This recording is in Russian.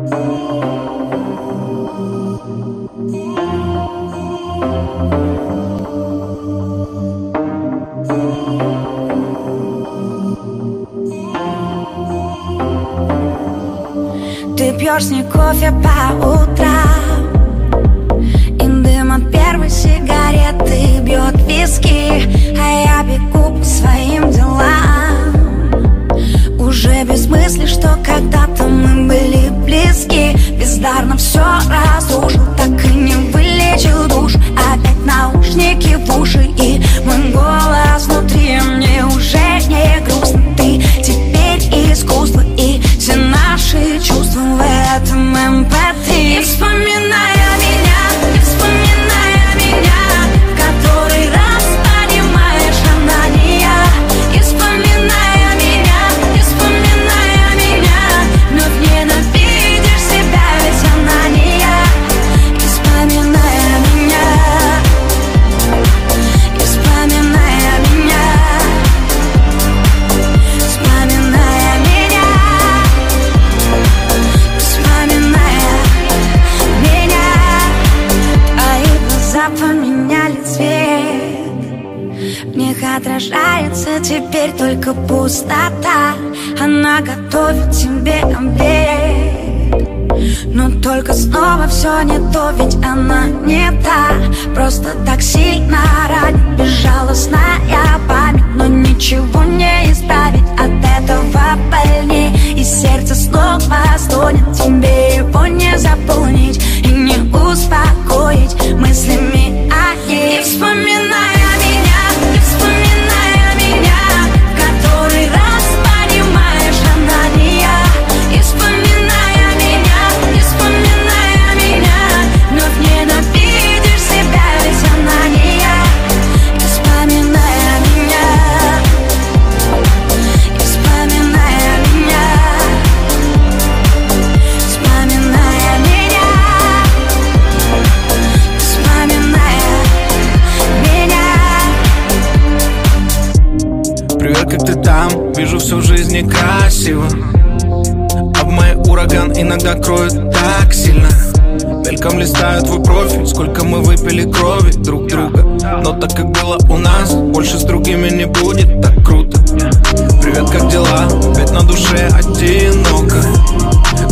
Ты пьешь с ней кофе по утрам, и дым от первой сигареты бьет виски, а я бегу по своим делам. Уже без мысли, что когда-то мы были близки. Бездарно все разрушил, так и не вылечил душу. Опять наушники в уши и мой голос внутри. Мне уже не грустно, ты теперь искусство, и все наши чувства в этом эмпатии. И вспоминая меня, и вспоминая меня, в который раз понимаешь, она не я. И вспоминая меня, и вспоминая меня, вновь ненавидишь себя, ведь она не я. И вспоминая меня, и вспоминая меня, вспоминая меня, вспоминая меня. Твои глаза поменяли цвет, в них отражается теперь только пустота. Она готовит тебе обед, но только снова все не то, ведь она не та. Просто так сильно ранит безжалостная память, но ничего не исправить, от этого больней. И сердце снова стонет, тебе его не заполнить и не успокоить мыслями о ней. И вспоминая меня, и вспоминая меня, в который раз понимаешь, она не я. И вспоминая меня, и вспоминая меня, вновь ненавидишь себя, ведь она не я. И вспоминая меня, и вспоминая меня, вспоминая меня, вспоминая меня. Привет, как ты там? Вижу, всю жизнь некрасиво, а в моей ураган иногда кроет так сильно. Мельком листаю твой профиль, сколько мы выпили крови друг друга. Но так как было у нас, больше с другими не будет так круто. Привет, как дела? Ведь на душе одиноко.